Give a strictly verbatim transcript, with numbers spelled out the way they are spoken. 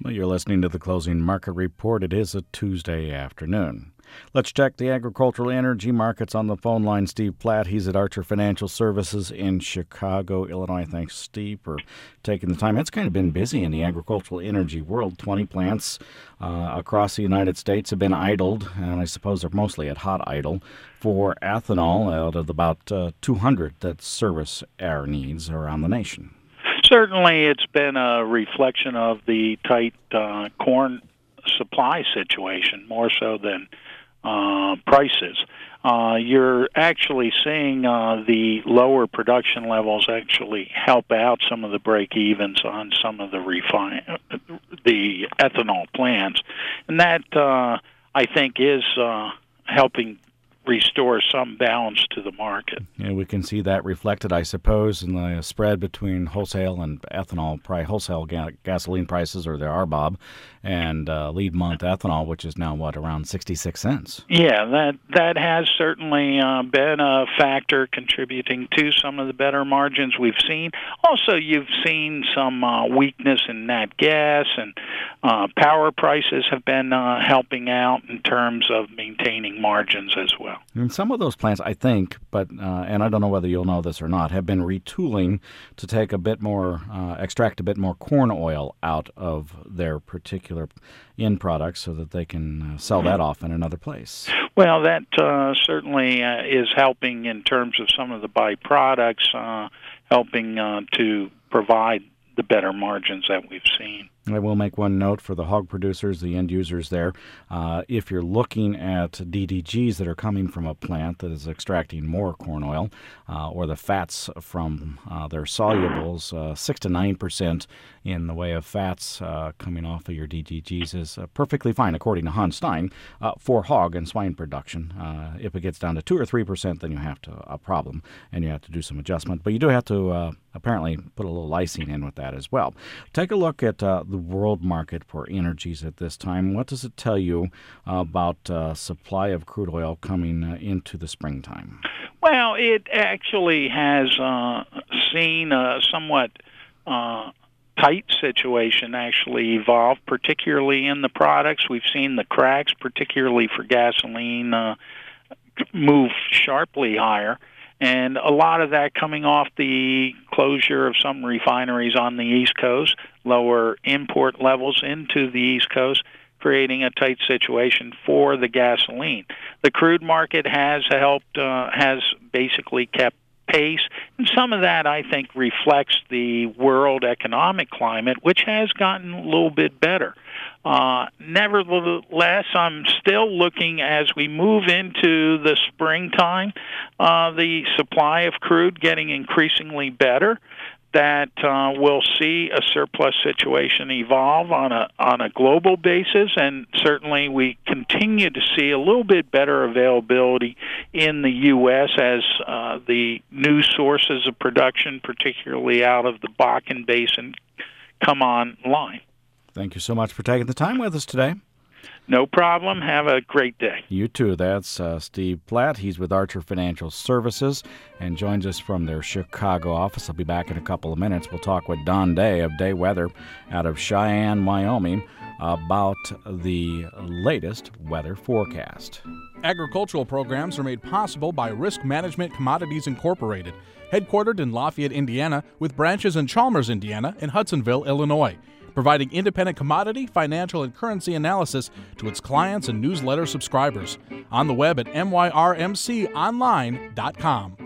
Well, you're listening to the Closing Market Report. It is a Tuesday afternoon. Let's check the agricultural energy markets on the phone line. Steve Platt, he's at Archer Financial Services in Chicago, Illinois. Thanks, Steve, for taking the time. It's kind of been busy in the agricultural energy world. twenty plants uh, across the United States have been idled, and I suppose they're mostly at hot idle, for ethanol out of about uh, two hundred that service our needs around the nation. Certainly, it's been a reflection of the tight uh, corn supply situation, more so than uh, prices. Uh, you're actually seeing uh, the lower production levels actually help out some of the break-evens on some of the refine the ethanol plants, and that uh, I think is uh, helping restore some balance to the market. Yeah, we can see that reflected, I suppose, in the spread between wholesale and ethanol price, wholesale ga- gasoline prices, or the R B O B, and uh, lead month ethanol, which is now, what, around sixty-six cents? Yeah, that that has certainly uh, been a factor contributing to some of the better margins we've seen. Also, you've seen some uh, weakness in nat gas, and uh, power prices have been uh, helping out in terms of maintaining margins as well. And some of those plants, I think, but uh, and I don't know whether you'll know this or not, have been retooling to take a bit more, uh, extract a bit more corn oil out of their particular end products so that they can uh, sell that off in another place. Well, that uh, certainly uh, is helping in terms of some of the byproducts, uh, helping uh, to provide the better margins that we've seen. I will make one note for the hog producers, the end users there. Uh, if you're looking at D D Gs that are coming from a plant that is extracting more corn oil, uh, or the fats from uh, their solubles, uh, six to nine percent in the way of fats uh, coming off of your D D Gs is uh, perfectly fine, according to Hans Stein, uh, for hog and swine production. Uh, if it gets down to two or three percent, then you have to a problem, and you have to do some adjustment. But you do have to uh, apparently put a little lysine in with that as well. Take a look at uh, the world market for energies at this time. What does it tell you about uh, supply of crude oil coming uh, into the springtime? Well, it actually has uh, seen a somewhat uh, tight situation actually evolve, particularly in the products. We've seen the cracks, particularly for gasoline, uh, move sharply higher. And a lot of that coming off the closure of some refineries on the East Coast, lower import levels into the East Coast, creating a tight situation for the gasoline. The crude market has helped, uh, has basically kept pace, and some of that, I think, reflects the world economic climate, which has gotten a little bit better. Uh, nevertheless, I'm still looking, as we move into the springtime, uh, the supply of crude getting increasingly better, that uh, we'll see a surplus situation evolve on a on a global basis, and certainly we continue to see a little bit better availability in the U S as uh, the new sources of production, particularly out of the Bakken Basin, come online. Thank you so much for taking the time with us today. No problem. Have a great day. You too. That's uh, Steve Platt. He's with Archer Financial Services and joins us from their Chicago office. I'll be back in a couple of minutes. We'll talk with Don Day of Day Weather out of Cheyenne, Wyoming, about the latest weather forecast. Agricultural programs are made possible by Risk Management Commodities Incorporated, headquartered in Lafayette, Indiana, with branches in Chalmers, Indiana, and Hudsonville, Illinois, providing independent commodity, financial, and currency analysis to its clients and newsletter subscribers. On the web at M Y R M C online dot com.